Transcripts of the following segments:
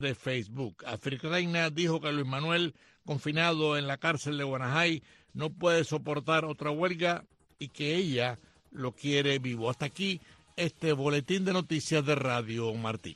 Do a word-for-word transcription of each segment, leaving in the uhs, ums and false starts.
de Facebook. África Reina dijo que Luis Manuel, confinado en la cárcel de Guanajay, no puede soportar otra huelga y que ella lo quiere vivo. Hasta aquí este boletín de noticias de Radio Martí.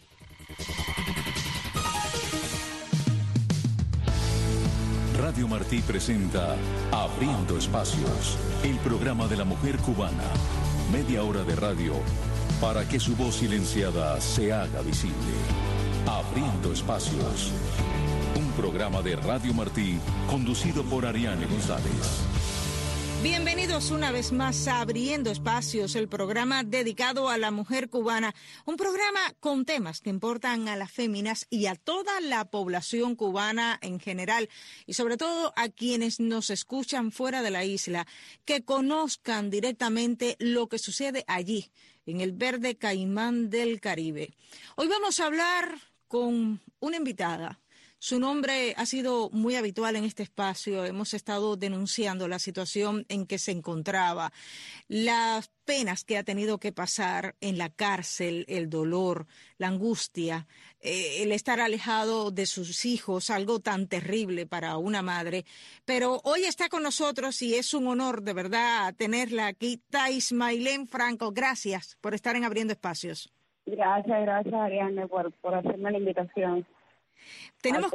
Radio Martí presenta Abriendo Espacios, el programa de la mujer cubana. Media hora de radio para que su voz silenciada se haga visible. Abriendo Espacios, un programa de Radio Martí conducido por Ariane González. Bienvenidos una vez más a Abriendo Espacios, el programa dedicado a la mujer cubana, un programa con temas que importan a las féminas y a toda la población cubana en general, y sobre todo a quienes nos escuchan fuera de la isla, que conozcan directamente lo que sucede allí, en el verde Caimán del Caribe. Hoy vamos a hablar con una invitada. Su nombre ha sido muy habitual en este espacio. Hemos estado denunciando la situación en que se encontraba, las penas que ha tenido que pasar en la cárcel, el dolor, la angustia, eh, el estar alejado de sus hijos, algo tan terrible para una madre. Pero hoy está con nosotros y es un honor de verdad tenerla aquí. Thais Maylene Franco, gracias por estar en Abriendo Espacios. Gracias, gracias Ariane por, por hacerme la invitación. Tenemos,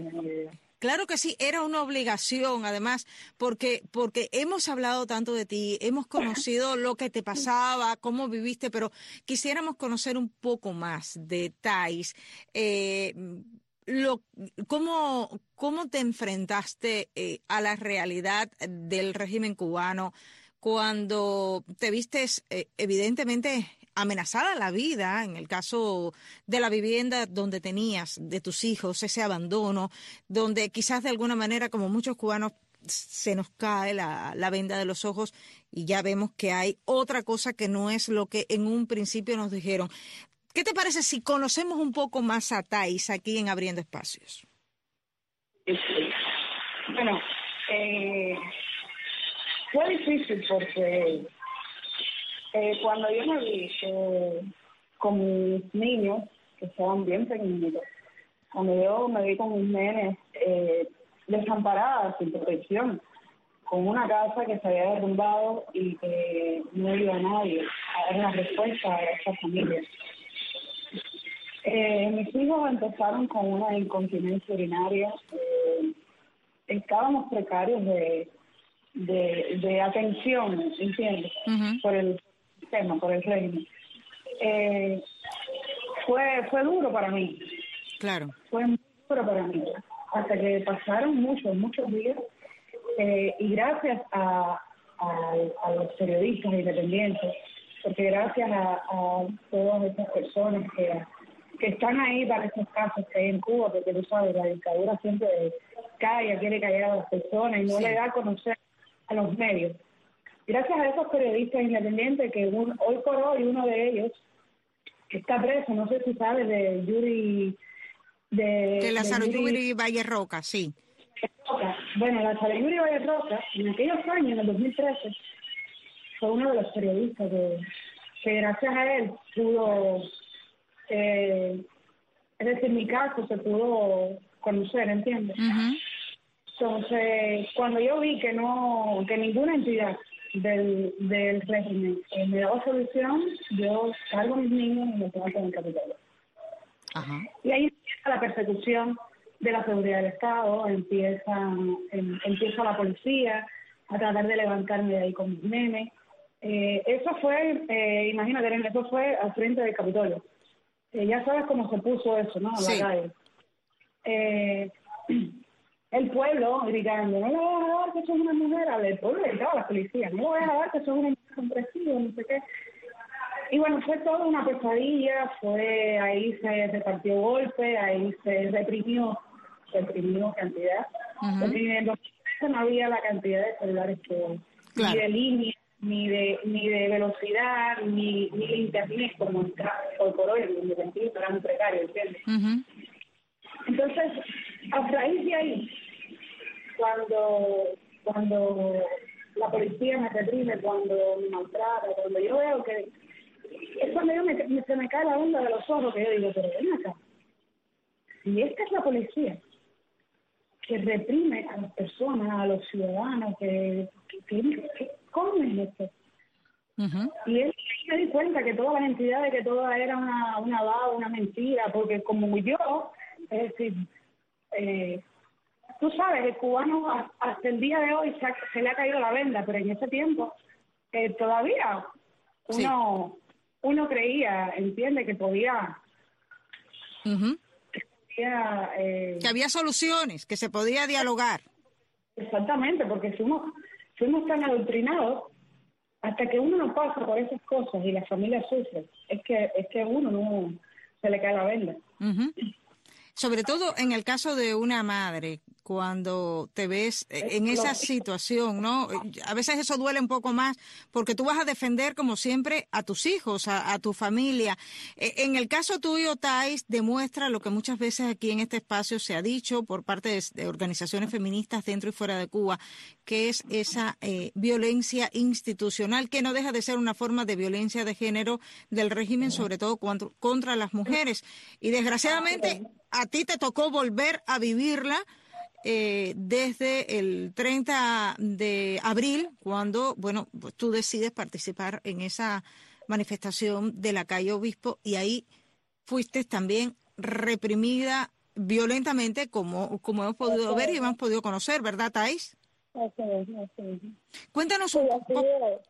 claro que sí, era una obligación, además, porque porque hemos hablado tanto de ti, hemos conocido lo que te pasaba, cómo viviste, pero quisiéramos conocer un poco más de Thais. Eh, lo, cómo, ¿Cómo te enfrentaste eh, a la realidad del régimen cubano cuando te vistes, eh, evidentemente, amenazada la vida, en el caso de la vivienda donde tenías, de tus hijos, ese abandono, donde quizás de alguna manera, como muchos cubanos, se nos cae la, la venda de los ojos y ya vemos que hay otra cosa que no es lo que en un principio nos dijeron. ¿Qué te parece si conocemos un poco más a Thais aquí en Abriendo Espacios? Bueno, eh, fue difícil porque Eh, cuando yo me vi eh, con mis niños, que estaban bien pequeñitos, cuando yo me vi con mis nenes eh, desamparadas, sin protección, con una casa que se había derrumbado y que no iba a nadie a dar una respuesta a esa familia. Eh, mis hijos empezaron con una incontinencia urinaria. Eh, estábamos precarios de, de, de atención, ¿entiendes? Uh-huh. Por el tema, por el régimen. Eh, fue fue duro para mí. Claro. Fue muy duro para mí. Hasta que pasaron muchos, muchos días eh, y gracias a, a, a los periodistas independientes, porque gracias a, a todas estas personas que, que están ahí para estos casos que hay en Cuba, porque tú sabes, la dictadura siempre calla, quiere callar a las personas y no sí. le da a conocer a los medios. Gracias a esos periodistas independientes que un, hoy por hoy uno de ellos está preso, no sé si sabes, de Yuri... De, de Lázaro Yuri, Yuri Valle Roca, sí. Bueno, Lázaro Yuri Valle Roca, en aquellos años, en el dos mil trece, fue uno de los periodistas que, que gracias a él pudo, eh, es decir, mi caso se pudo conocer, ¿entiendes? Uh-huh. Entonces, cuando yo vi que no, que ninguna entidad del, del régimen eh, me daba solución, yo salgo a mis niños y me pongo en el Capitolio. Ajá. Y ahí empieza la persecución de la seguridad del Estado, empieza, em, empieza la policía a tratar de levantarme de ahí con mis nenes. Eh, eso fue, eh, imagínate, eso fue al frente del Capitolio. Eh, ya sabes cómo se puso eso, ¿no? En sí. la calle. Eh, el pueblo gritando, no le voy a dejar que sos una mujer, el pueblo gritaba a la policía, no le voy a dejar que sos una mujer compresiva, no sé qué. Y bueno, fue toda una pesadilla, fue ahí se repartió golpe, ahí se reprimió, se reprimió cantidad. Uh-huh. Porque en los no había la cantidad de celulares que claro. ni de línea, ni de ni de velocidad, ni, ni de internet como hoy por hoy, en el sentido era muy precario, ¿entiendes? Uh-huh. Entonces, a raíz de ahí, cuando cuando la policía me reprime, cuando me maltrata, cuando yo veo que es cuando yo me, me, se me cae la onda de los ojos, que yo digo, pero ven acá. si esta es la policía que reprime a las personas, a los ciudadanos, que, que, que, que ¿cómo es esto? Uh-huh. Y él me di cuenta que todas las entidades, que toda era una, una vaga, una mentira, porque como yo, es decir, eh, tú sabes, el cubano hasta el día de hoy se, ha, se le ha caído la venda, pero en ese tiempo eh, todavía uno, sí. uno creía, entiende, que podía... Uh-huh. que, podía eh, que había soluciones, que se podía dialogar. Exactamente, porque fuimos, fuimos tan adoctrinados. Hasta que uno no pasa por esas cosas y la familia sufre, es que es que a uno no se le cae la venda. Uh-huh. Sobre todo en el caso de una madre, cuando te ves en esa situación, ¿no? A veces eso duele un poco más porque tú vas a defender, como siempre, a tus hijos, a, a tu familia. En el caso tuyo, Thais, demuestra lo que muchas veces aquí en este espacio se ha dicho por parte de, de organizaciones feministas dentro y fuera de Cuba, que es esa eh, violencia institucional, que no deja de ser una forma de violencia de género del régimen, sobre todo contra, contra las mujeres. Y desgraciadamente a ti te tocó volver a vivirla eh, desde el treinta de abril, cuando, bueno, pues tú decides participar en esa manifestación de la calle Obispo, y ahí fuiste también reprimida violentamente, como, como hemos podido ver y hemos podido conocer, ¿verdad, Thais? Así es, así es. Cuéntanos un poco.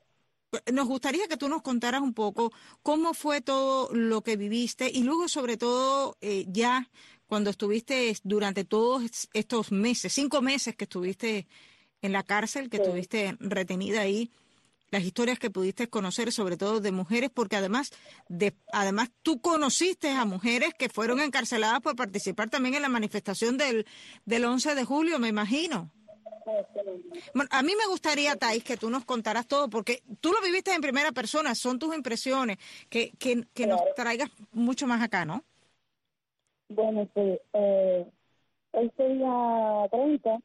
Nos gustaría que tú nos contaras un poco cómo fue todo lo que viviste y luego, sobre todo, eh, ya cuando estuviste durante todos estos meses, cinco meses que estuviste en la cárcel, que sí. estuviste retenida ahí, las historias que pudiste conocer, sobre todo de mujeres, porque además, de, además tú conociste a mujeres que fueron encarceladas por participar también en la manifestación del, del once de julio, me imagino. Bueno, a mí me gustaría, Thais, que tú nos contaras todo, porque tú lo viviste en primera persona, son tus impresiones, que, que, que claro. nos traigas mucho más acá, ¿no? Bueno, sí, eh, este día treinta,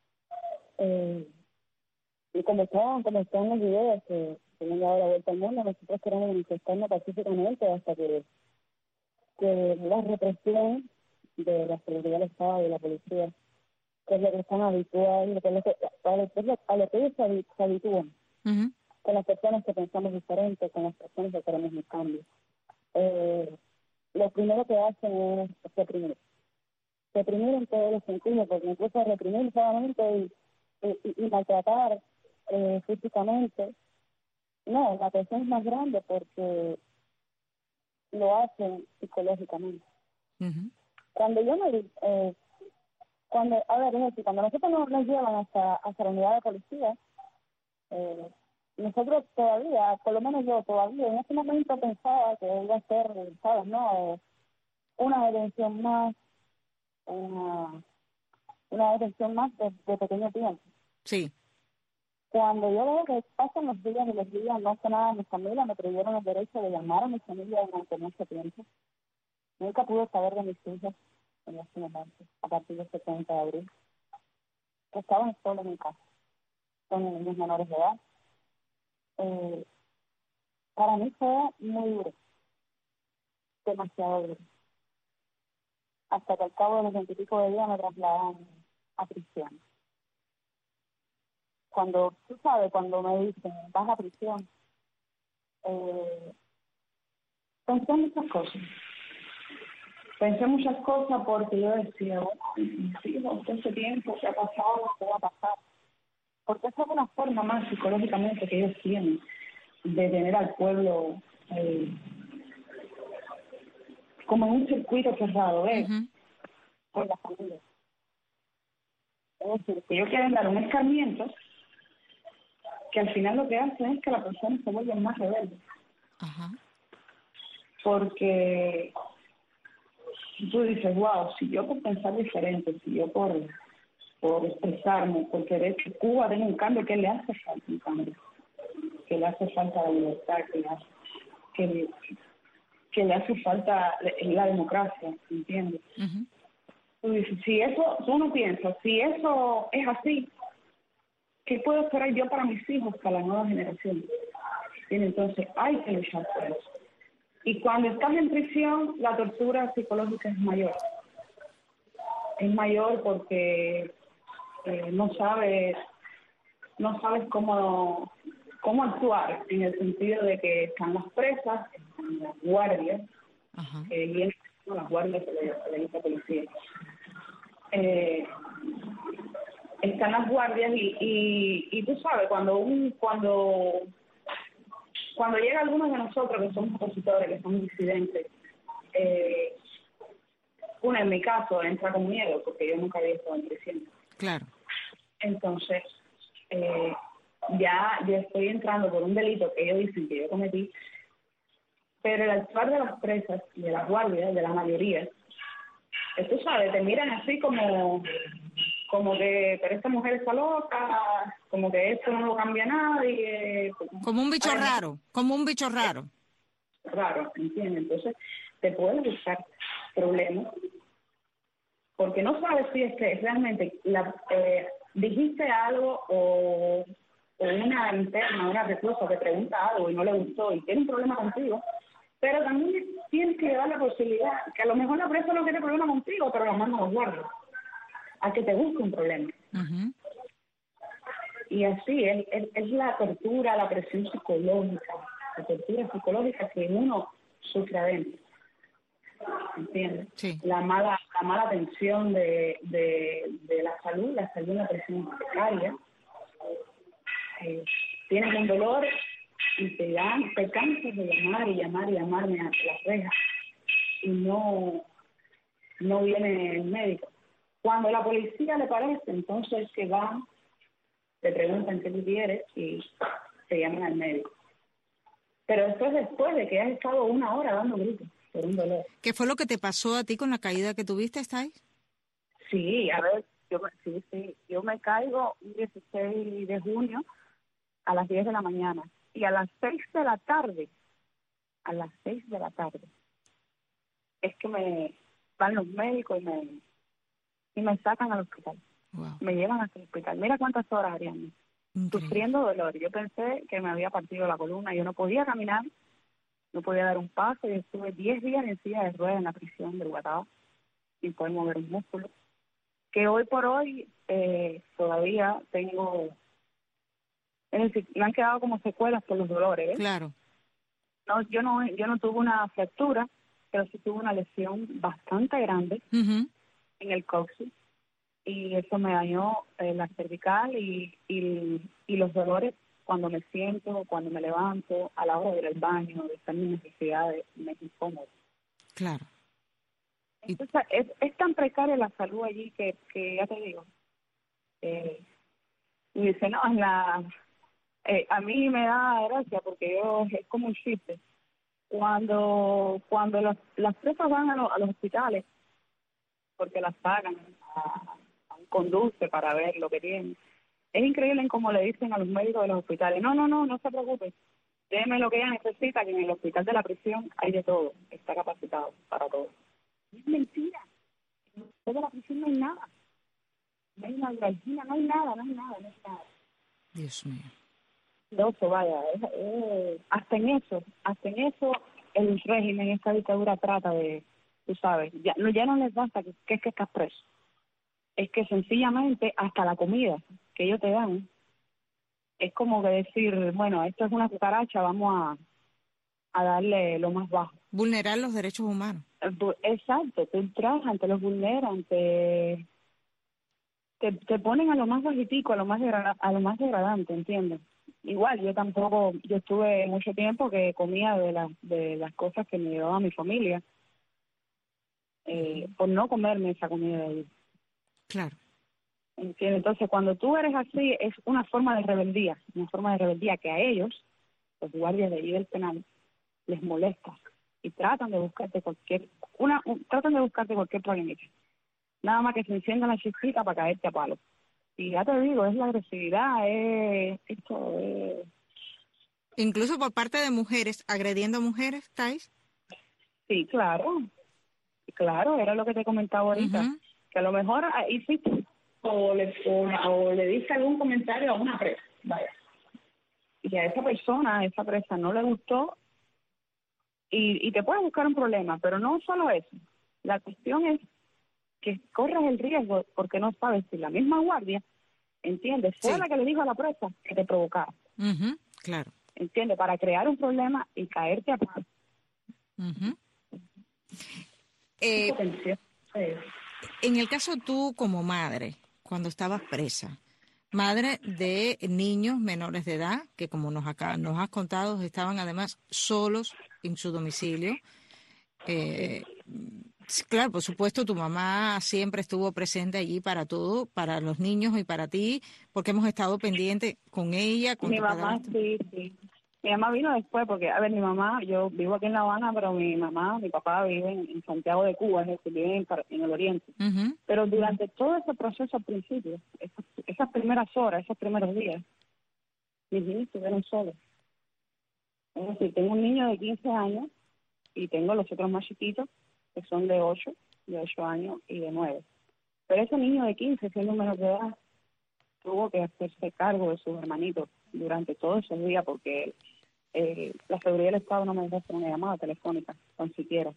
eh, y como estaban, como estaban los videos que se han dado la vuelta al mundo, nosotros queremos manifestarnos pacíficamente hasta que, que la represión de la seguridad del Estado y de la policía, que es lo que están habituados, a lo que, a lo que, a lo que ellos se, se habitúan, uh-huh. con las personas que pensamos diferente, con las personas que queremos un cambio. Eh, lo primero que hacen es reprimir. Reprimir en todos los sentidos, porque incluso reprimir solamente y, y, y maltratar eh, físicamente. No, la presión es más grande porque lo hacen psicológicamente. Uh-huh. Cuando yo me vi, eh, cuando, a ver, es decir, cuando nosotros nos, nos llevan hasta, hasta la unidad de policía, eh, nosotros todavía, por lo menos yo todavía, en ese momento pensaba que iba a ser, ¿sabes? No, una detención más, una, una detención más de, de pequeño tiempo. Sí. Cuando yo veo que pasan los días y los días, no hace nada a mi familia, me prohibieron el derecho de llamar a mi familia durante mucho tiempo. Nunca pude saber de mis hijas en ese momento, a partir del treinta de abril. Estaban solos en mi casa, con niños menores de edad. Eh, para mí fue muy duro, demasiado duro. Hasta que al cabo de los veintipico de días me trasladaron a prisión. Cuando, tú sabes, cuando me dicen, vas a prisión, eh, pensé muchas cosas. Pensé muchas cosas porque yo decía, bueno, mis hijos, todo ese tiempo que ha pasado, ¿qué va a pasar? Porque esa es una forma más psicológicamente que ellos tienen de tener al pueblo eh, como en un circuito cerrado, ¿ves? Uh-huh. Por la familia. Es decir, que ellos quieren dar un escarmiento que al final lo que hacen es que la persona se vuelva más rebelde. Uh-huh. Porque tú dices, wow, si yo por pensar diferente, si yo por... por expresarme, por querer que Cuba tenga un cambio, que le hace falta un cambio, que le hace falta la libertad, que le hace, que le, que le hace falta la democracia, ¿entiendes? Uh-huh. Tú dices, si eso, tú no piensas, si eso es así, ¿qué puedo esperar yo para mis hijos, para la nueva generación? Entonces hay que luchar por eso. Y cuando estás en prisión, la tortura psicológica es mayor. es mayor porque eh, no sabe, no sabes cómo, cómo actuar, en el sentido de que están las presas, están las guardias, Ajá. que vienen las guardias de la, de la policía. Eh, están las guardias y, y, y tú sabes, cuando un cuando cuando llega algunos de nosotros que somos opositores, que somos disidentes, eh, uno en mi caso entra con miedo porque yo nunca había estado en prisión. Claro. Entonces, eh, ya yo estoy entrando por un delito que ellos dicen que yo cometí, pero el actuar de las presas y de las guardias, de la mayoría, eh, tú sabes, te miran así como, como que, pero esta mujer está loca, como que esto no lo cambia nadie. Como un bicho Ay, raro, como un bicho raro. Raro, ¿entiendes? Entonces, te pueden buscar problemas, porque no sabes si es que realmente la, eh, dijiste algo o, o una interna, una reclusa te pregunta algo y no le gustó y tiene un problema contigo, pero también tienes que dar la posibilidad, que a lo mejor la presa no tiene problema contigo, pero lo manda a los guardias, a que te busque un problema. Uh-huh. Y así es, es, es la tortura, la presión psicológica, la tortura psicológica que uno sufre adentro. ¿Entiendes? Sí. La mala, la mala atención de, de, de la salud, la salud, la presión precaria. Eh, tienes un dolor y te dan, te cansas de llamar y llamar y llamarme a las rejas y no, no viene el médico. Cuando la policía le parece, entonces que van, te preguntan qué tú quieres y te llaman al médico. Pero esto es después de que has estado una hora dando gritos por un dolor. ¿Qué fue lo que te pasó a ti con la caída que tuviste, Estáis? Sí, a ver, yo, me- sí, sí, yo me caigo un dieciséis de junio a las diez de la mañana y a las seis de la tarde, a las seis de la tarde, es que me van los médicos y me, y me sacan al hospital, Wow. me llevan hasta el hospital. Mira cuántas horas, Ariane, Increíble. sufriendo dolor. Yo pensé que me había partido la columna, yo no podía caminar, no podía dar un paso, y estuve diez días en silla de ruedas en la prisión de Guatao, sin poder mover un músculo, que hoy por hoy eh, todavía tengo, es decir, me han quedado como secuelas por los dolores, ¿eh? Claro. No, yo no, yo no tuve una fractura, pero sí tuve una lesión bastante grande Uh-huh. en el coxis, y eso me dañó eh, la cervical y, y, y los dolores cuando me siento, cuando me levanto, a la hora de ir al baño, de hacer mis necesidades, me es incómodo. Claro. Y- Entonces, es, es tan precaria la salud allí que, que ya te digo, eh, y dice, no, es la, eh, a mí me da gracia porque yo, es como un chiste. Cuando cuando las, las presas van a, lo- a los hospitales, porque las pagan a, a un conduce para ver lo que tienen, es increíble en cómo le dicen a los médicos de los hospitales, no, no, no, no se preocupe, déme lo que ella necesita, que en el hospital de la prisión hay de todo, está capacitado para todo. Es mentira. En el hospital de la prisión no hay nada. No hay una neuralgia, no hay nada, no hay nada, no hay nada. Dios mío. Loco, vaya, es, es- hasta en eso, hasta en eso el régimen, esta dictadura trata de, tú sabes, ya no, ya no les basta que, que es que estás preso. Es que sencillamente hasta la comida que ellos te dan es como que decir, bueno, esto es una cucaracha, vamos a, a darle lo más bajo. Vulnerar los derechos humanos. Eh, bu- Exacto, te ultrajan, te los vulneran, te, te, te ponen a lo más bajitico, a lo más degra- a lo más degradante, ¿entiendes? Igual, yo tampoco, yo estuve mucho tiempo que comía de las de las cosas que me llevaba mi familia, eh, por no comerme esa comida de ahí. Claro. ¿Entiendes? Entonces, cuando tú eres así, es una forma de rebeldía, una forma de rebeldía que a ellos, los guardias de allí del penal, les molesta y tratan de buscarte cualquier, una, un- tratan de buscarte cualquier problemita. Nada más que se encienda la chispita para caerte a palo. Y ya te digo, es la agresividad, es esto, es... Incluso por parte de mujeres, agrediendo a mujeres, ¿estáis? Sí, claro, claro, era lo que te comentaba ahorita, Ujú. que a lo mejor ahí sí, O le, o, o le dice algún comentario a una presa, vaya. y a esa persona, a esa presa no le gustó, y, y te puede buscar un problema, pero no solo eso. La cuestión es que corres el riesgo porque no sabes si la misma guardia, ¿entiendes? Fue Sí. la que le dijo a la presa que te provocara, Ujú, claro. ¿entiendes? Para crear un problema y caerte a paz. Ujú. Eh, Atención. Sí. en el caso tú como madre, cuando estabas presa, madre de niños menores de edad, que como nos, acá, nos has contado, estaban además solos en su domicilio. Eh, sí, claro, por supuesto, tu mamá siempre estuvo presente allí para todo, para los niños y para ti, porque hemos estado pendientes con ella, con Mi tu mamá, padrastro. sí, sí. Mi mamá vino después porque, a ver, mi mamá, yo vivo aquí en La Habana, pero mi mamá, mi papá viven en Santiago de Cuba, es decir, viven en, Car- en el Oriente. Ujú, Pero durante todo ese proceso al principio, esas, esas primeras horas, esos primeros días, mis niños estuvieron solos. Es decir, tengo un niño de quince años y tengo los otros más chiquitos, que son de ocho, de ocho años y de nueve. Pero ese niño de quince, siendo menor de edad, tuvo que hacerse cargo de sus hermanitos durante todos esos días porque eh, la seguridad del Estado no me dejó hacer una llamada telefónica, tan siquiera.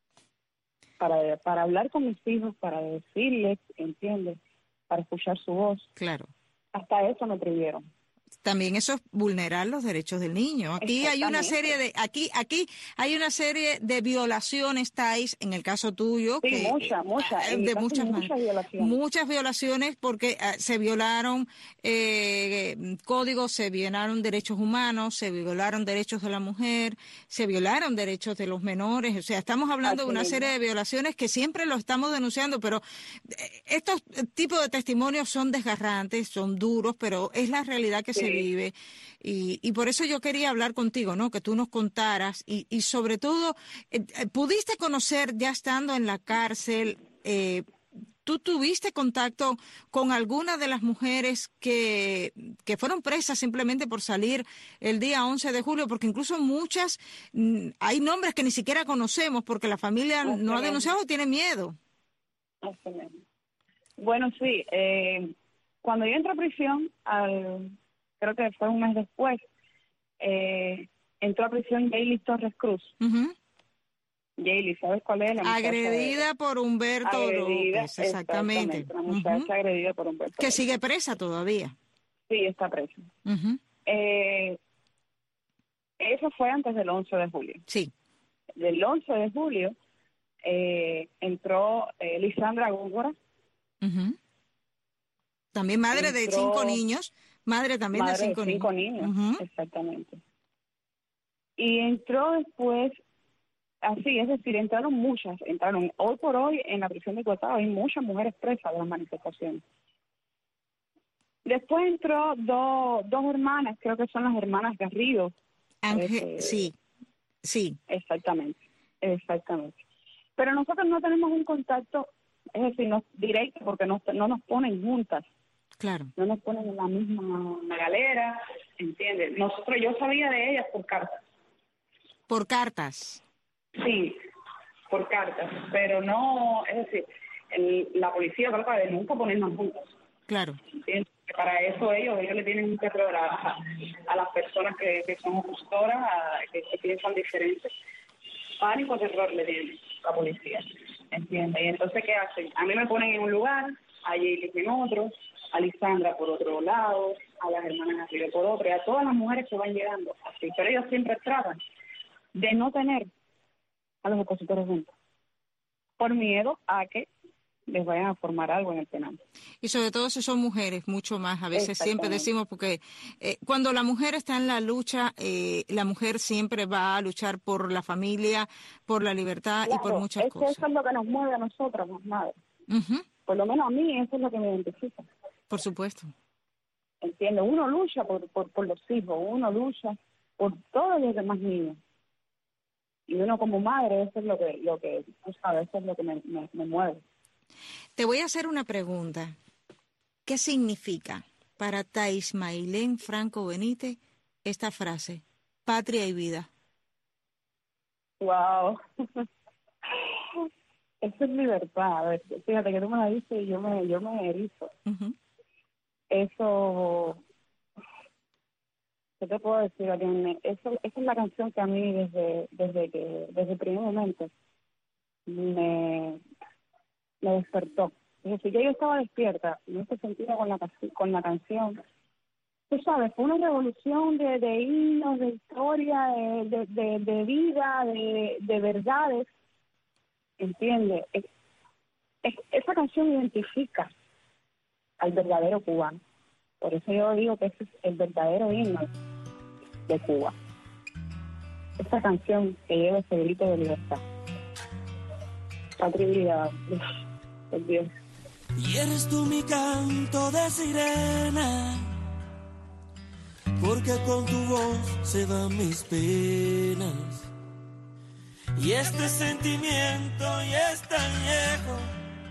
Para, para hablar con mis hijos, para decirles, ¿entiendes? Para escuchar su voz. claro. Hasta eso me prohibieron. También eso es vulnerar los derechos del niño. Aquí hay una Exactamente. serie de, aquí, aquí hay una serie de violaciones, Thais, en el caso tuyo, Sí, que muchas, muchas. eh, En mi de caso, muchas maneras. muchas violaciones. Muchas violaciones porque eh, se violaron eh, códigos, se violaron derechos humanos, se violaron derechos de la mujer, se violaron derechos de los menores. O sea, estamos hablando de Así una mismo. serie de violaciones que siempre lo estamos denunciando, pero eh, estos tipos de testimonios son desgarrantes, son duros, pero es la realidad que Sí. se vive. Y, y por eso yo quería hablar contigo, ¿no? Que tú nos contaras y, y sobre todo, eh, eh, pudiste conocer ya estando en la cárcel, eh, ¿tú tuviste contacto con alguna de las mujeres que, que fueron presas simplemente por salir el día once de julio? Porque incluso muchas, mm, hay nombres que ni siquiera conocemos porque la familia Así no ha mismo. denunciado o tiene miedo. Así mismo. Bueno, sí. Eh, cuando yo entré a prisión, al, creo que fue un mes después, eh, entró a prisión Yaeli Torres Cruz. Ujú. Yaeli, ¿sabes cuál es? La muchacha de- Agredida por Humberto agredida, López, exactamente. exactamente, la muchacha Ujú. agredida por un Que López. sigue presa todavía. Sí, está presa. Ujú. Eh, eso fue antes del once de julio. Sí. Del once de julio eh, entró eh, Lisandra Góngora, Ujú. También madre de entró cinco niños, madre también de madre de cinco, cinco niños. niños, Ujú. exactamente. Y entró después, así, es decir, entraron muchas, entraron hoy por hoy en la prisión de Cuetado, hay muchas mujeres presas de las manifestaciones. Después entró dos dos hermanas, creo que son las hermanas Garrido. Ángel, Este, sí, sí, Exactamente, exactamente. Pero nosotros no tenemos un contacto, es decir, no directo, porque no, no nos ponen juntas, claro. no nos ponen en la misma galera, ¿entiendes? Nosotros, yo sabía de ellas por cartas, Por cartas. sí, por cartas, pero no, es decir, el, la policía trata de nunca ponernos juntas, Claro. ¿entiendes? Para eso ellos, ellos le tienen un terror a, a las personas que, que son opositoras, a, que, que piensan diferentes. Pánico, terror le tiene la policía, ¿entiendes? Y entonces, ¿qué hacen? A mí me ponen en un lugar, a Yaeli en otro, a Lisandra por otro lado, a las hermanas arriba por otro, y a todas las mujeres que van llegando así. Pero ellos siempre tratan de no tener a los opositores juntos, por miedo a que les vayan a formar algo en el penal. Y sobre todo si son mujeres, mucho más. A veces siempre Exactamente. decimos, porque eh, cuando la mujer está en la lucha, eh, la mujer siempre va a luchar por la familia, por la libertad y por Claro, muchas es que cosas. eso es lo que nos mueve a nosotros, las madres. Ujú. Por lo menos a mí eso es lo que me identifica. Por supuesto. ¿Entiendes? Uno lucha por, por, por los hijos, uno lucha por todos los demás niños. Y uno como madre, eso es lo que, lo que tú sabes, eso es lo que me, me, me mueve. Te voy a hacer una pregunta. ¿Qué significa para Thais Mailén Franco Benítez esta frase, patria y vida? Wow. Eso es libertad. A ver, fíjate que tú me la dices y yo me, yo me erizo. Uh-huh. Eso, ¿qué te puedo decir, Ariane? Eso, esa es la canción que a mí desde, desde que, desde el primer momento me, me despertó. Es decir, que yo estaba despierta, en este sentido con la, con la canción. Tú sabes, fue una revolución de, de himnos, de historia, de, de, de, de vida, de, de verdades, ¿entiendes? Es, es, esa canción identifica al verdadero cubano. Por eso yo digo que ese es el verdadero himno de Cuba. Esta canción que lleva ese grito de libertad. Patria y vida, por Dios. Y eres tú mi canto de sirena, porque con tu voz se van mis penas. Y este sentimiento ya es tan viejo,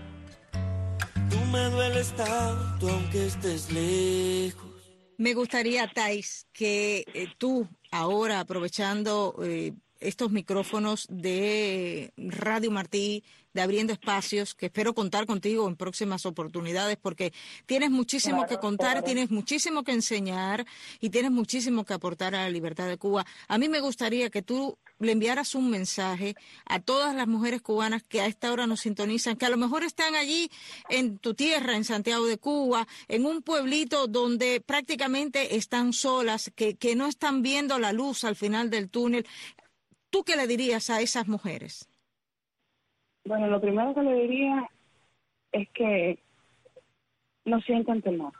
tú me dueles tanto aunque estés lejos. Me gustaría, Thais, que eh, tú, ahora aprovechando eh, estos micrófonos de Radio Martí, de Abriendo Espacios, que espero contar contigo en próximas oportunidades, porque tienes muchísimo Claro, que contar, claro. tienes muchísimo que enseñar y tienes muchísimo que aportar a la libertad de Cuba. A mí me gustaría que tú le enviaras un mensaje a todas las mujeres cubanas que a esta hora nos sintonizan, que a lo mejor están allí en tu tierra, en Santiago de Cuba, en un pueblito donde prácticamente están solas, que, que no están viendo la luz al final del túnel. ¿Tú qué le dirías a esas mujeres? Bueno, lo primero que le diría es que no sientan temor,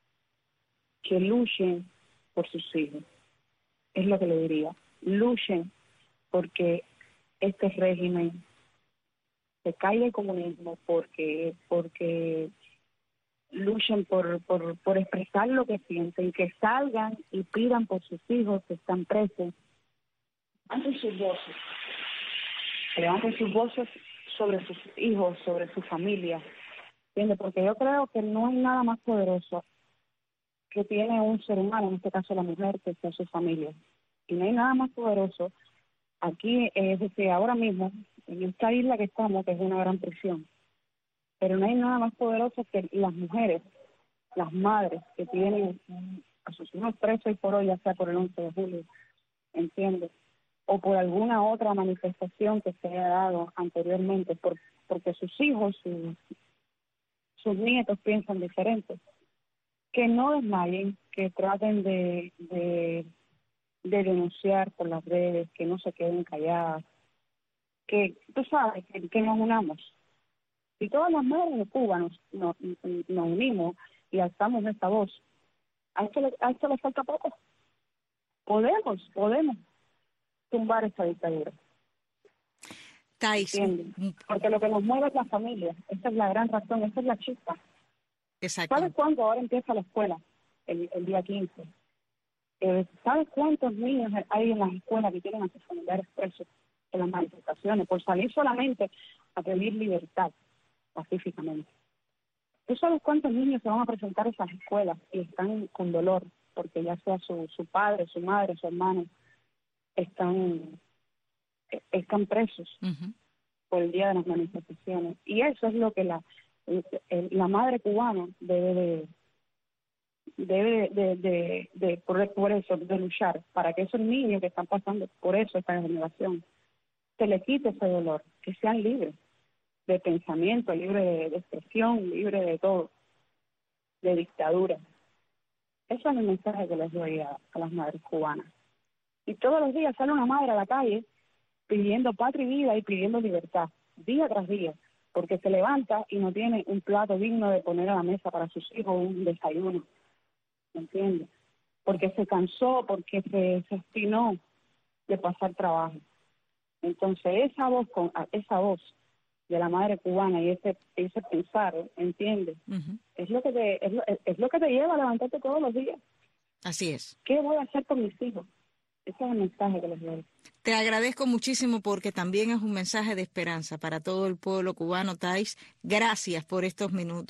que luchen por sus hijos. Es lo que le diría. Luchen porque este régimen se caiga el comunismo, porque porque luchen por, por, por expresar lo que sienten, que salgan y pidan por sus hijos que están presos. Levanten sus voces, levanten sus voces sobre sus hijos, sobre su familia, ¿entiendes? Porque yo creo que no hay nada más poderoso que tiene un ser humano, en este caso la mujer, que sea su familia. Y no hay nada más poderoso aquí, es decir, ahora mismo, en esta isla que estamos, que es una gran prisión, pero no hay nada más poderoso que las mujeres, las madres que tienen a sus hijos presos y por hoy, ya sea por el once de julio, ¿entiendes? O por alguna otra manifestación que se haya dado anteriormente, por, porque sus hijos, sus, sus nietos piensan diferente. Que no desmayen, que traten de, de, de denunciar por las redes, que no se queden calladas, que tú sabes, que, que nos unamos. Y todas las madres de Cuba nos, nos, nos unimos y alzamos esta voz. A esto, le, a esto le falta poco. Podemos, podemos tumbar esta dictadura. Thais. ¿Entiendes? Porque lo que nos mueve es la familia. Esa es la gran razón, esa es la chispa. Exacto. ¿Sabes cuándo ahora empieza la escuela? El, el día quince. Eh, ¿Sabes cuántos niños hay en las escuelas que tienen a sus familiares presos en las manifestaciones por salir solamente a pedir libertad pacíficamente? ¿Tú sabes cuántos niños se van a presentar a esas escuelas y están con dolor porque ya sea su, su padre, su madre, su hermano están están presos uh-huh. por el día de las manifestaciones? Y eso es lo que la la madre cubana debe de debe de, de, de por, por eso de luchar para que esos niños que están pasando por eso, esta generación, se les quite ese dolor, que sean libres de pensamiento, libres de, de expresión, libres de todo, de dictadura. Ese es el mensaje que les doy a, a las madres cubanas. Y todos los días sale una madre a la calle pidiendo patria y vida y pidiendo libertad, día tras día, porque se levanta y no tiene un plato digno de poner a la mesa para sus hijos, un desayuno, ¿me entiendes? Porque se cansó, porque se, se obstinó de pasar trabajo. Entonces esa voz, con esa voz de la madre cubana y ese ese pensar, ¿entiendes? Uh-huh. Es lo que te es lo, es lo que te lleva a levantarte todos los días. Así es. ¿Qué voy a hacer con mis hijos? Ese es el mensaje que les doy. Te agradezco muchísimo porque también es un mensaje de esperanza para todo el pueblo cubano, Thais. Gracias por estos minutos.